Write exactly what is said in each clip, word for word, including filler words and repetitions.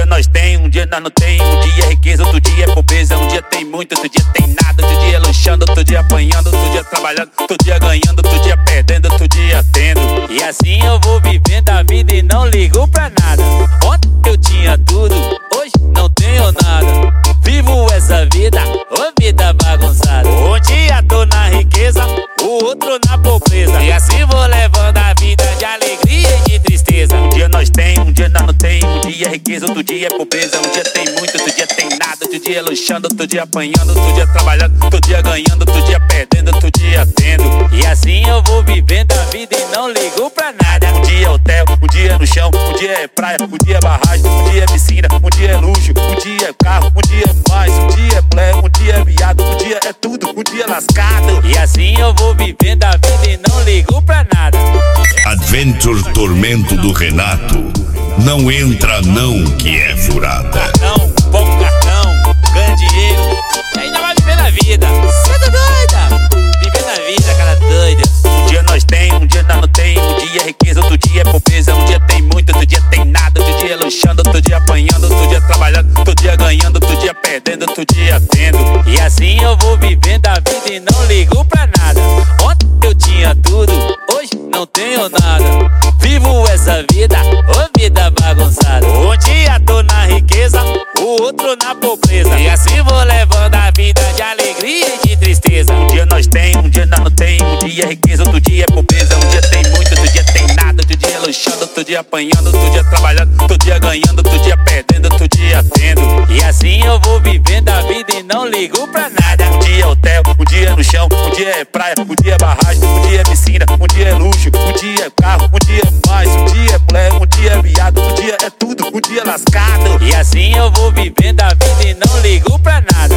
nós tem, um dia nós não tem. Um dia é riqueza, outro dia é pobreza. Um dia tem muito, outro dia tem nada. Outro dia luxando, outro dia apanhando. Outro dia trabalhando, outro dia ganhando. Outro dia perdendo, outro dia tendo. E assim eu vou vivendo a vida e não ligo pra nada. Ontem eu tinha tudo, hoje não tenho nada. Vivo essa vida, ô vida bagunçada. Um dia tô na riqueza, o outro na pobreza. E assim vou levando a vida de alegria e de tristeza. Um dia nós tem, um dia nós não tem. Um dia é riqueza, outro dia é pobreza. Um dia tem muito, outro dia tem nada. Outro dia luxando, outro dia apanhando. Outro dia trabalhando, outro dia ganhando. Outro dia perdendo, outro dia tendo. E assim eu vou vivendo a vida e não ligo pra nada. Um dia é hotel, um dia é no chão. Um dia é praia, um dia é barragem. Um dia é piscina, um dia é luxo. Um dia é carro, um dia é mais. Um dia é mulher, um dia é viado. Um dia é tudo, um dia é lascado. E assim eu vou vivendo a vida e não ligo pra nada. Adventure Tormento do Renato. Não entra não que é furada. Cartão, pouco cartão, ganha dinheiro e ainda vai vivendo a vida. Cê tá doida? Vivendo a vida, cara doida. Um dia nós tem, um dia nós não tem. Um dia é riqueza, outro dia é pobreza. Um dia tem muito, outro dia tem nada. Outro dia luxando, outro dia apanhando. Outro dia trabalhando, outro dia ganhando. Outro dia perdendo, outro dia tendo. E assim eu vou vivendo a vida e não ligo pra nada. Ontem eu tinha tudo, hoje não tenho nada. Vivo essa vida, ô vida bagunçada. Um dia tô na riqueza, o outro na pobreza. E assim vou levando a vida de alegria e de tristeza. Um dia nós tem, um dia nós não tem. Um dia é riqueza, outro dia é pobreza. Um dia tem muito, outro dia tem nada. Outro dia luxando, outro dia apanhando. Outro dia trabalhando, outro dia ganhando. Outro dia perdendo, outro dia tendo. E assim eu vou vivendo a vida e não ligo pra nada. Um dia é hotel, um dia é no chão. Um dia é praia, um dia é barragem. Um dia é piscina, um dia é luxo. Um dia é carro, um dia é mais. Um dia é mulher, um dia é viado. Um dia é tudo, um dia é lascado. E assim eu vou vivendo a vida e não ligo pra nada.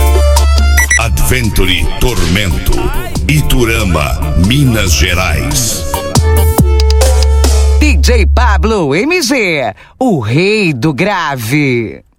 Adventure Tormento, Iturama, Minas Gerais. D J Pablo M G, o rei do grave.